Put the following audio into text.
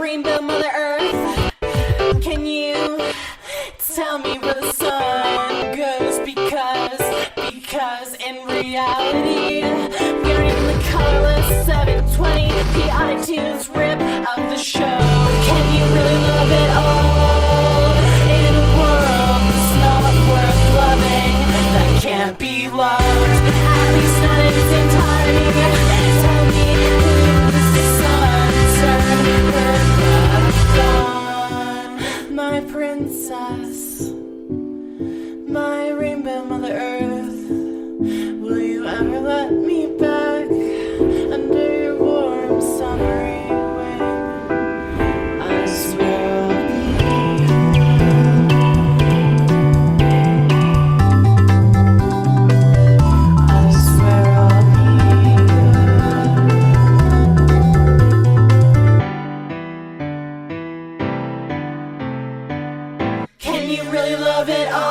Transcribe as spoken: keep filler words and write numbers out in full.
rainbow Mother Earth, can you tell me where the sun goes? Because, because in reality, we are in the colorless seven twenty, the iTunes rip of the show. Can you really love it all in a world that's not worth loving, that can't be loved, at least not in its entirety? Tell me who's the sun turned my princess, my rainbow Mother Earth. Will you ever let me back under your warm summery wing? I swear I'll be I swear I'll be good. Can you really love it all?